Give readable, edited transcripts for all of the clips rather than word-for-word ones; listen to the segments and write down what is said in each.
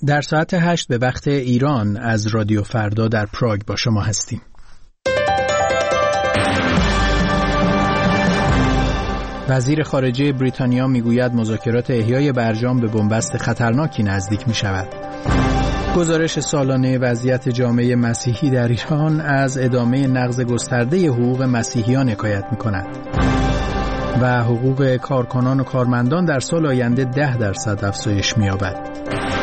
در ساعت 8 به وقت ایران از رادیو فردا در پراگ با شما هستیم. وزیر خارجه بریتانیا میگوید مذاکرات احیای برجام به بنبست خطرناکی نزدیک می شود. گزارش سالانه وضعیت جامعه مسیحی در ایران از ادامه نقض گسترده حقوق مسیحیان حکایت می کند و حقوق کارکنان و کارمندان در سال آینده 10% افزایش می یابد.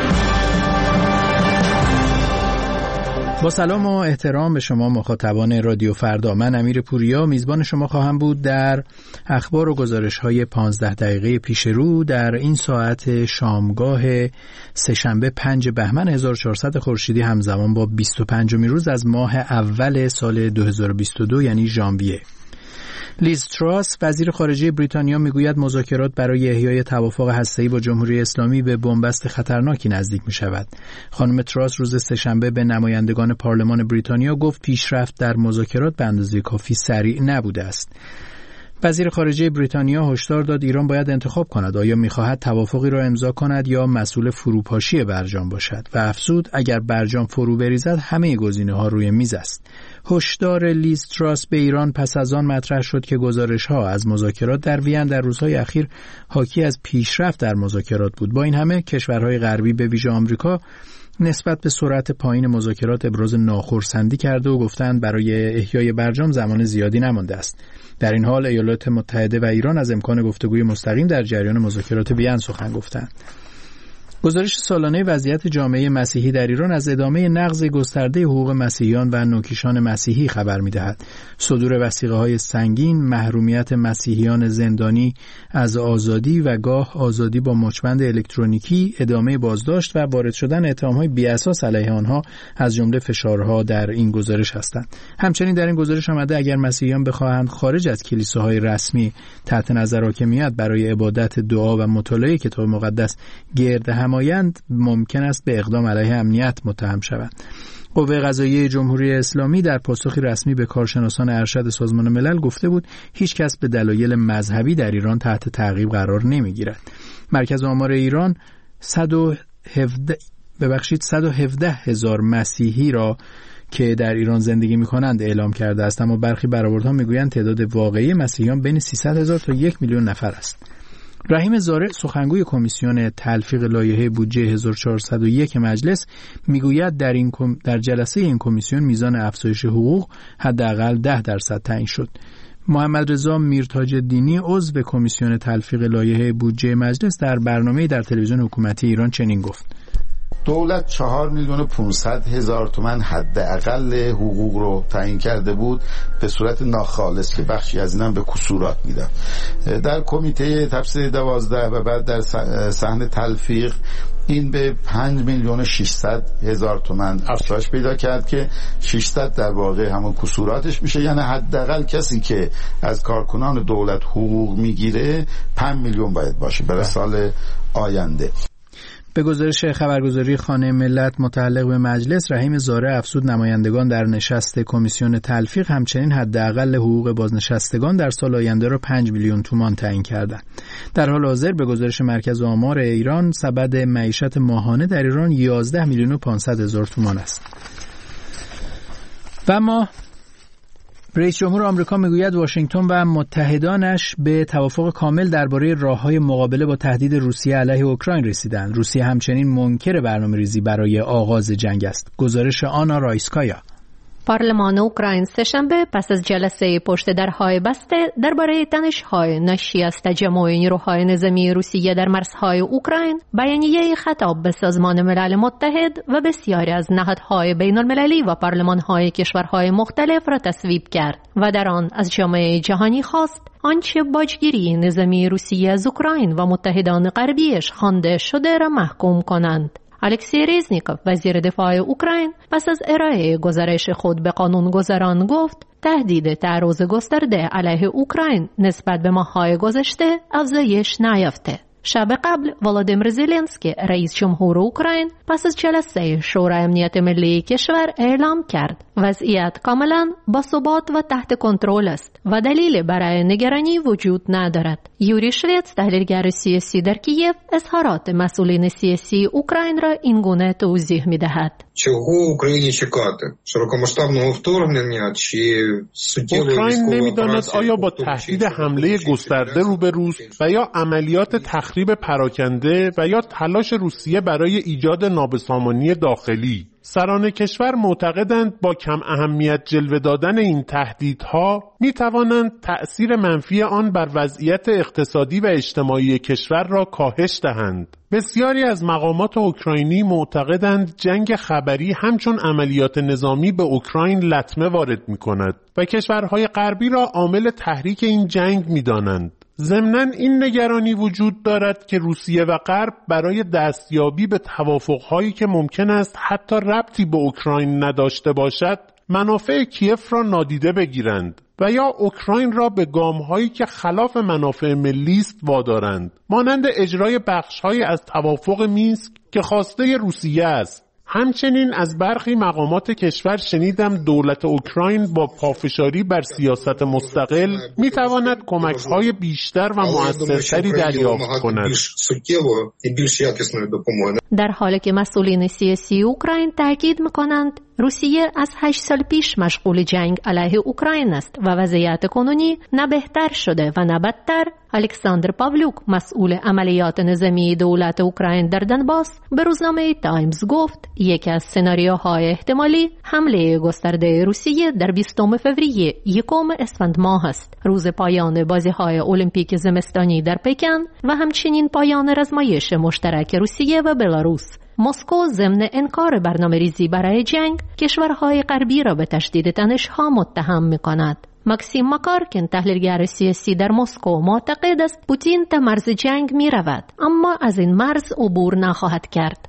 با سلام و احترام به شما مخاطبان رادیو فردا، من امیر پوریا میزبان شما خواهم بود در اخبار و گزارش‌های 15 دقیقه پیش رو در این ساعت شامگاه سه‌شنبه 5 بهمن 1400 خورشیدی همزمان با 25مین روز از ماه اول سال 2022 یعنی ژانویه. لیز تراس وزیر خارجه بریتانیا میگوید مذاکرات برای احیای توافق هسته‌ای با جمهوری اسلامی به بنبست خطرناکی نزدیک می شود. خانم تراس روز سه‌شنبه به نمایندگان پارلمان بریتانیا گفت پیشرفت در مذاکرات به اندازه کافی سریع نبوده است. وزیر خارجه بریتانیا هشدار داد ایران باید انتخاب کند آیا می‌خواهد توافقی را امضا کند یا مسئول فروپاشی برجام باشد و افزود اگر برجام فرو بریزد همه گزینه‌ها روی میز است. هشدار لیز تراس به ایران پس از آن مطرح شد که گزارش‌ها از مذاکرات در وین در روزهای اخیر حاکی از پیشرفت در مذاکرات بود. با این همه کشورهای غربی به ویژه آمریکا نسبت به سرعت پایین مذاکرات ابراز ناخرسندی کرده و گفتند برای احیای برجام زمان زیادی نمانده است. در این حال ایالات متحده و ایران از امکان گفتگوی مستقیم در جریان مذاکرات وین سخن گفتند. گزارش سالانه وضعیت جامعه مسیحی در ایران از ادامه نقض گسترده حقوق مسیحیان و نوکیشان مسیحی خبر می‌دهد. صدور وثیقه‌های سنگین، محرومیت مسیحیان زندانی از آزادی و گاه آزادی با مچبند الکترونیکی، ادامه بازداشت و وارد شدن اتهام‌های بی‌اساس علیه آنها از جمله فشارها در این گزارش هستند. همچنین در این گزارش آمده اگر مسیحیان بخواهند خارج از کلیساهای رسمی تحت نظر حاکمیت برای عبادت، دعا و مطالعه کتاب مقدس گرد همایند ممکن است به اقدام علیه امنیت متهم شوند. قوه قضاییه جمهوری اسلامی در پاسخی رسمی به کارشناسان ارشد سازمان ملل گفته بود هیچ کس به دلایل مذهبی در ایران تحت تعقیب قرار نمیگیرد. مرکز آمار ایران 117,000 مسیحی را که در ایران زندگی می‌کنند اعلام کرده است، اما برخی برآوردها می‌گویند تعداد واقعی مسیحیان بین 300,000 تا 1,000,000 نفر است. رحیم زاره سخنگوی کمیسیون تلفیق لایحه بودجه 1401 مجلس میگوید در جلسه این کمیسیون میزان افزایش حقوق حداقل 10% تعیین شد. محمد رضا میرتاج‌الدینی عضو کمیسیون تلفیق لایحه بودجه مجلس در برنامه‌ای در تلویزیون حکومتی ایران چنین گفت: دولت 4,500,000 تومان حداقل حقوق رو تعیین کرده بود به صورت ناخالص که بخشی از اینم به کسورات میدن. در کمیته تفسیر 12 و بعد در صحن تلفیق این به 5,600,000 تومان افزایش پیدا کرد که 600 در واقع همون کسوراتش میشه، یعنی حداقل کسی که از کارکنان دولت حقوق میگیره 5 میلیون باید باشه برای سال آینده. به گزارش خبرگزاری خانه ملت متعلق به مجلس، رحیم زاره افزود نمایندگان در نشست کمیسیون تلفیق همچنین حداقل حقوق بازنشستگان در سال آینده را 5 میلیون تومان تعیین کردند. در حال حاضر به گزارش مرکز آمار ایران سبد معیشت ماهانه در ایران 11,500,000 تومان است. و اما رئیس جمهور آمریکا میگوید واشنگتن و متحدانش به توافق کامل درباره راه‌های مقابله با تهدید روسیه علیه اوکراین رسیدند. روسیه همچنین منکر برنامه‌ریزی برای آغاز جنگ است. گزارش آنا رایسکایا. پارلمان اوکراین سه‌شنبه پس از جلسه پشت درهای بسته درباره تنش‌های ناشی از تجمع نیروهای نظامی روسیه در مرزهای اوکراین بیانیه خطاب به سازمان ملل متحد و بسیاری از نهادهای بین‌المللی و پارلمان‌های کشورهای مختلف را تصویب کرد و در آن از جامعه جهانی خواست آنچه باجگیری نظامی روسیه از اوکراین و متحدان غربیش خوانده شده را محکوم کنند. الکسی ریزنیکوف وزیر دفاع اوکراین پس از ارائه گزارش خود به قانونگذاران گفت تهدید تعرض گسترده علیه اوکراین نسبت به ماه‌های گذشته افزایش نیافته. شب قبل ولادیمیر زلنسکی رئیس جمهور اوکراین پس از جلسه شورای امنیت ملی کشور اعلام کرد وضعیت کاملا باثبات و تحت کنترل است و دلیل برای نگرانی وجود ندارد. یوری شویتس، تحلیلگر سیاسی در کیف، اظهارات مسئولین سیاسی اوکراین را اینگونه توضیح می‌دهد. چого Україні чекати? Широкомасштабного вторгнення чи суттєвої اوکراین نمی‌داند آیا با تهدید حمله گسترده روبروست و یا عملیات تخریب پراکنده و یا تلاش روسیه برای ایجاد نابسامانی داخلی. سران کشور معتقدند با کم اهمیت جلوه دادن این تهدیدها می توانند تأثیر منفی آن بر وضعیت اقتصادی و اجتماعی کشور را کاهش دهند. بسیاری از مقامات اوکراینی معتقدند جنگ خبری همچون عملیات نظامی به اوکراین لطمه وارد می کند و کشورهای غربی را عامل تحریک این جنگ می دانند. ضمناً این نگرانی وجود دارد که روسیه و غرب برای دستیابی به توافق‌هایی که ممکن است حتی ربطی به اوکراین نداشته باشد، منافع کیف را نادیده بگیرند و یا اوکراین را به گام‌هایی که خلاف منافع ملی است وادارند، مانند اجرای بخش‌هایی از توافق مینسک که خواسته روسیه است. همچنین از برخی مقامات کشور شنیدم دولت اوکراین با پافشاری بر سیاست مستقل میتواند کمک‌های بیشتر و مؤثرتری دریافت کند. در حالی که مسئولین سیاسی اوکراین تاکید می‌کنند روسیه از 8 سال پیش مشغول جنگ علیه اوکراین است و وضعیت کنونی نه بهتر شده و نه بدتر، الکساندر پاولوک، مسئول عملیات نظامی دولت اوکراین در دنباس، به روزنامه تایمز گفت یکی از سناریوهای احتمالی حمله گسترده روسیه در 20 فوریه 1 اسفند ماه است، روز پایان بازی‌های المپیک زمستانی در پکن و همچنین پایان رزمایش مشترک روسیه و بلاروس. مسکو ضمن انکار برنامه‌ریزی برای جنگ کشورهای غربی را به تشدید تنش‌ها متهم می‌کند. ماکسیم مکارکین، تحلیلگر سیاسی در مسکو، معتقد است پوتین تا مرز جنگ می‌رود اما از این مرز عبور نخواهد کرد.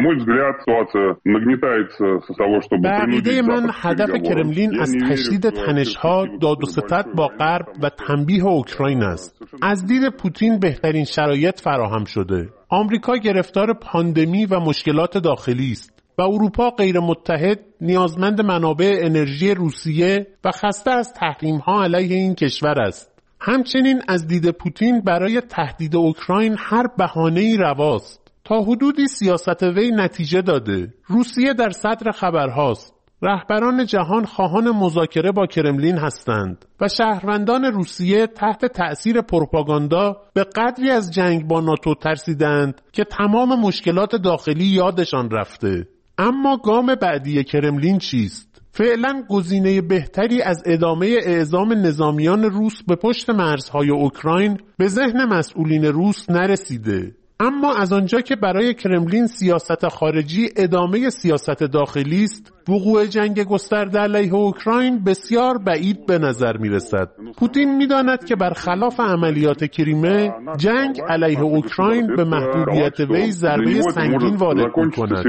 به عقیده من هدف کرملین از تشدید تنش‌ها، داد و ستد با غرب و تنبیه اوکراین است. از دید پوتین بهترین شرایط فراهم شده. آمریکا گرفتار پاندمی و مشکلات داخلی است و اروپا غیر متحد، نیازمند منابع انرژی روسیه و خسته از تحریم‌ها علیه این کشور است. همچنین از دید پوتین برای تهدید اوکراین هر بهانه‌ای رواست. تا حدودی سیاست وی نتیجه داده. روسیه در صدر خبرهاست. رهبران جهان خواهان مذاکره با کرملین هستند و شهروندان روسیه تحت تأثیر پروپاگاندا به قدری از جنگ با ناتو ترسیدند که تمام مشکلات داخلی یادشان رفته. اما گام بعدی کرملین چیست؟ فعلا گزینه بهتری از ادامه اعزام نظامیان روس به پشت مرزهای اوکراین به ذهن مسئولین روس نرسیده. اما از آنجا که برای کرملین سیاست خارجی ادامه سیاست داخلی است، وقوع جنگ گسترده علیه اوکراین بسیار بعید به نظر می رسد. پوتین می داند که برخلاف عملیات کریمه، جنگ علیه اوکراین به محبوبیت وی ضربه سنگین وارد می کند.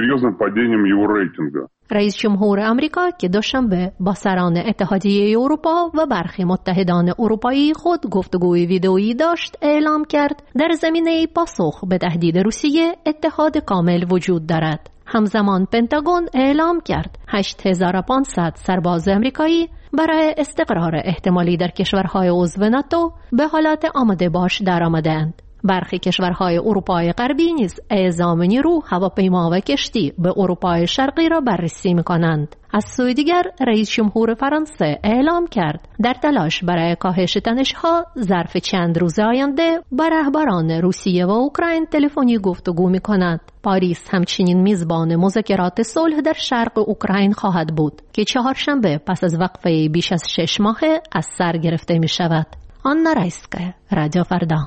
رئیس جمهور آمریکا که دوشنبه با سران اتحادیه اروپا و برخی متحدان اروپایی خود گفتگوی ویدئویی داشت، اعلام کرد در زمینه پاسخ به تهدید روسیه اتحاد کامل وجود دارد. همزمان پنتاگون اعلام کرد 8500 سرباز آمریکایی برای استقرار احتمالی در کشورهای عضو ناتو به حالت آماده باش درآمدند. برخی کشورهای اروپای غربی نیز اعزام نیرو، هواپیما و کشتی به اروپای شرقی را بررسی می‌کنند. از سوی دیگر رئیس جمهور فرانسه اعلام کرد در تلاش برای کاهش تنش‌ها ظرف چند روز آینده با رهبران روسیه و اوکراین تلفنی گفتگو می‌کند. پاریس همچنین میزبان مذاکرات صلح در شرق اوکراین خواهد بود که چهارشنبه پس از وقفه بیش از 6 ماهه از سر گرفته می‌شود. آنا رایسکا، رادیو فردا.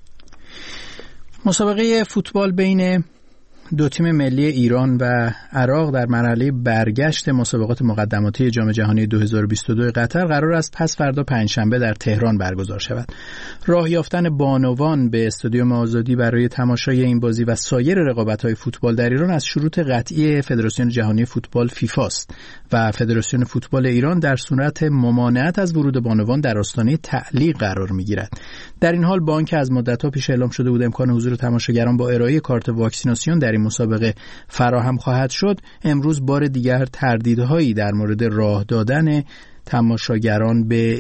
مسابقه فوتبال بین دو تیم ملی ایران و عراق در مرحله برگشت مسابقات مقدماتی جام جهانی 2022 قطر قرار است پس فردا پنجشنبه در تهران برگزار شود. راه یافتن بانوان به استادیوم آزادی برای تماشای این بازی و سایر رقابت‌های فوتبال در ایران از شروط قطعی فدراسیون جهانی فوتبال فیفا است و فدراسیون فوتبال ایران در صورت ممانعت از ورود بانوان در آستانه تعلیق قرار می‌گیرد. در این حال بانک از مدت‌ها پیش اعلام شده بود امکان حضور تماشاگران با ارائه کارت واکسیناسیون در این مسابقه فراهم خواهد شد، امروز بار دیگر تردیدهایی در مورد راه دادن تماشاگران به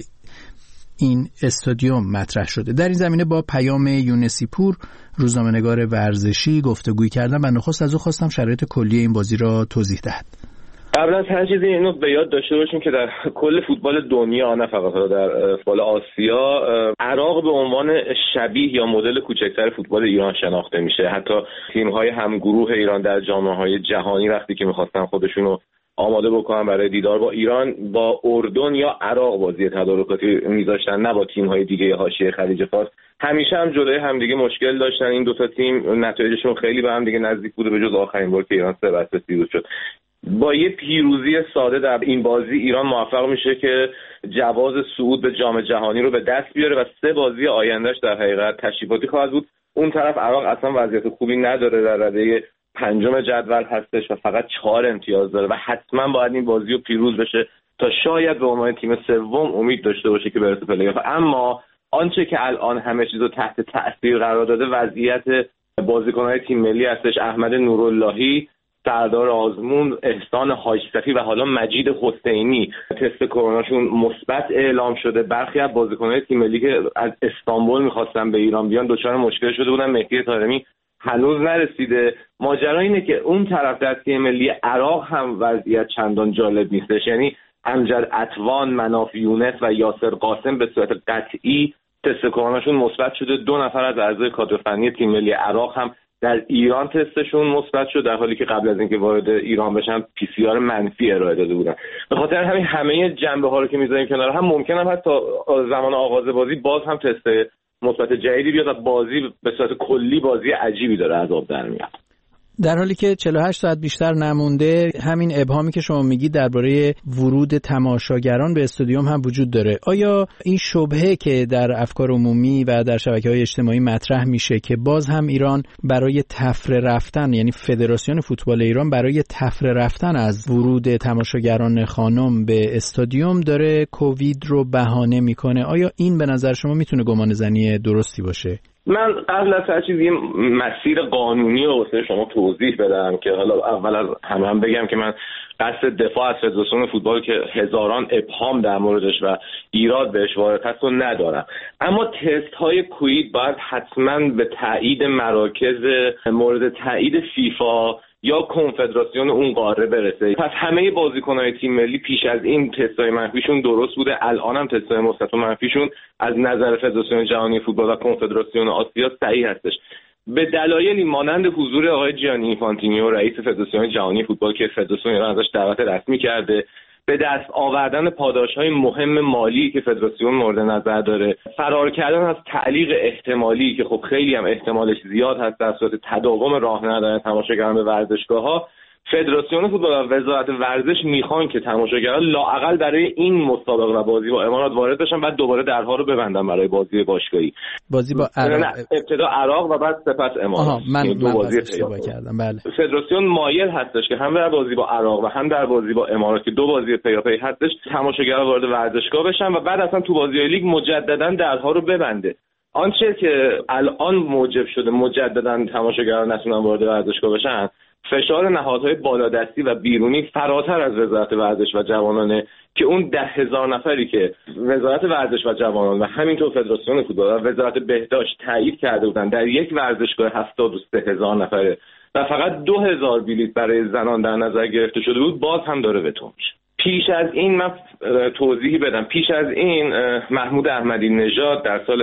این استادیوم مطرح شده. در این زمینه با پیام یونسی پور، روزنامه‌نگار ورزشی، گفتگوی کردم و نخست از او خواستم شرایط کلی این بازی را توضیح دهد. قبل از هر چیزی اینو به یاد داشته باشیم که در کل فوتبال دنیا، نه فقط در فوتبال آسیا، عراق به عنوان شبیه یا مدل کوچکتر فوتبال ایران شناخته میشه. حتی تیم‌های همگروه ایران در جام‌های جهانی وقتی که می‌خواستن خودشونو آماده بکنن برای دیدار با ایران، با اردن یا عراق بازی تدارکاتی می‌ذاشتن، نه با تیم‌های دیگه حاشیه خلیج فارس. همیشه هم جلوی همدیگه مشکل داشتن این دو تا تیم، نتایجشون خیلی به هم دیگه نزدیک بوده، به جز آخرین بار که ایران 3-0 پیروز شد. با یه پیروزی ساده در این بازی ایران موفق میشه که جواز صعود به جام جهانی رو به دست بیاره و 3 بازی آیندهش در حقیقت تشریفاتی خواهد بود. اون طرف عراق اصلا وضعیت خوبی نداره، در رده 5 جدول هستش و فقط 4 امتیاز داره و حتما باید این بازی رو پیروز بشه تا شاید به عنوان تیم سوم امید داشته باشه که برسه پلی‌آف. اما آنچه که الان همه چیز رو تحت تأثیر قرار داده وضعیت بازیکن‌های تیم ملی هستش. احمد نوراللهی، سردار آزمون، احسان حاج‌صفی و حالا مجید حسینی تست کروناشون مثبت اعلام شده. برخی از بازیکن‌های تیم ملی که از استانبول می‌خواستن به ایران بیان دچار مشکل شده بودن. مهدی طارمی هنوز نرسیده. ماجرا اینه که اون طرف در تیم ملی عراق هم وضعیت چندان جالب نیستش. یعنی امجد عطوان، مناف یونس و یاسر قاسم به صورت قطعی تست کروناشون مثبت شده. 2 نفر از اعضای کادر فنی تیم ملی عراق هم در ایران تستشون مثبت شد، در حالی که قبل از اینکه وارد ایران بشن پی سی آر منفی ارائه داده بودن. به خاطر همین همه جنبه ها رو که میذاریم کنار هم، ممکنه حتی زمان آغاز بازی باز هم تست مثبت جدیدی بیاد و بازی به صورت کلی بازی عجیبی داره از آب در میاد. در حالی که 48 ساعت بیشتر نمونده، همین ابهامی که شما میگید درباره ورود تماشاگران به استادیوم هم وجود داره. آیا این شبهه که در افکار عمومی و در شبکه‌های اجتماعی مطرح میشه که باز هم ایران برای تفره رفتن، یعنی فدراسیون فوتبال ایران برای تفره رفتن از ورود تماشاگران خانم به استادیوم داره کووید رو بهانه میکنه، آیا این به نظر شما میتونه گمان زنی درستی باشه؟ من قبل از هر چیز یه مسیر قانونی رو واسه شما توضیح بدم که حالا اول از همه بگم که من قصد دفاع از فدراسیون فوتبال که هزاران ابهام در موردش و ایراد بهش وارد هست رو ندارم، اما تست های کووید باید حتما به تایید مراکز مورد تایید فیفا یا کنفدراسیون اون قاره برسه. پس همه بازیکن‌های تیم ملی پیش از این تست‌های منفیشون درست بوده، الان هم تست‌های مثبت و منفیشون از نظر فدراسیون جهانی فوتبال و کنفدراسیون آسیا صحیح هستش. به دلایلی مانند حضور آقای جیانی اینفانتینیو رئیس فدراسیون جهانی فوتبال که فدراسیون ایران ازش دعوت رسمی کرده، به دست آوردن پاداش‌های مهم مالی که فدراسیون مورد نظر داره، فرار کردن از تعلیق احتمالی که خب خیلی هم احتمالش زیاد هست در صورت تداوم راه ندادن تماشاگران به ورزشگاه‌ها، فدراسیون فوتبال و وزارت ورزش میخوان که تماشاگران لااقل برای این مسابقه و بازی با امارات وارد بشن، بعد دوباره درها رو ببندن برای بازی باشگاهی. بازی با عراق، ابتدا عراق و بعد سپس امارات. من بازی اشتباه کردم. بله. فدراسیون مایل هستش که هم در بازی با عراق و هم در بازی با امارات که 2 بازی پیاپی هستش تماشاگران وارد ورزشگاه بشن و بعد اصلا تو بازی لیگ مجددا درها رو ببنده. آنچه که الان موجب شده مجددا تماشاگران نتونن وارد ورزشگاه بشن، فشار نهادهای بالادستی و بیرونی فراتر از وزارت ورزش و جوانانه که اون 10,000 نفری که وزارت ورزش و جوانان و همینطور فدراسیون فوتبال و وزارت بهداشت تایید کرده بودن در یک ورزشگاه 73,000 نفره و فقط 2,000 بلیت برای زنان در نظر گرفته شده بود، باز هم داره بهتون میشه. پیش از این من توضیحی بدم. پیش از این محمود احمدی نژاد در سال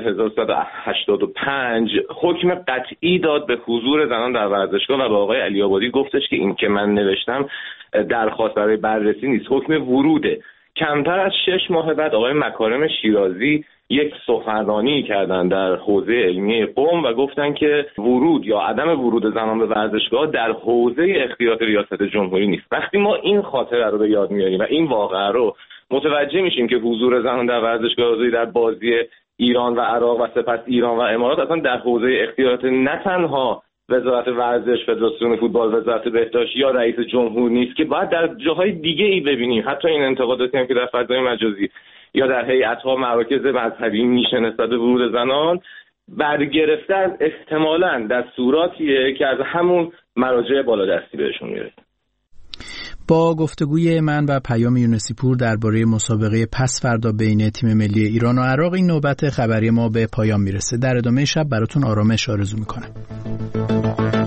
1385 حکم قطعی داد به حضور زنان در ورزشگاه و به آقای علی آبادی گفتش که این که من نوشتم درخواست برای بررسی نیست، حکم وروده. کمتر از 6 ماه بعد آقای مکارم شیرازی یک سخنرانی کردن در حوزه علمی قم و گفتن که ورود یا عدم ورود زنان به ورزشگاه در حوزه اختیارات ریاست جمهوری نیست. وقتی ما این خاطره رو به یاد میاریم و این واقعه رو متوجه میشیم که حضور زنان در ورزشگاه در بازی ایران و عراق و سپس ایران و امارات اصلا در حوزه اختیارات نه تنها وزارت ورزش، فدراسیون فوتبال، وزارت بهداشت یا رئیس جمهور نیست که باید در جاهای دیگه ای ببینیم. حتی این انتقاداتی هم که در فضای مجازی یا در هیئت‌ها مراکز مذهبی میشه نسبت به ورود زنان برگرفته از احتمالاً دستوراتیه که از همون مراجع بالادستی بهشون میرسه. با گفتگوی من و پیام یونسی پور درباره مسابقه پس فردا بین تیم ملی ایران و عراق، این نوبت خبری ما به پایان میرسه. در ادامه شب براتون آرامش آرزو میکنم.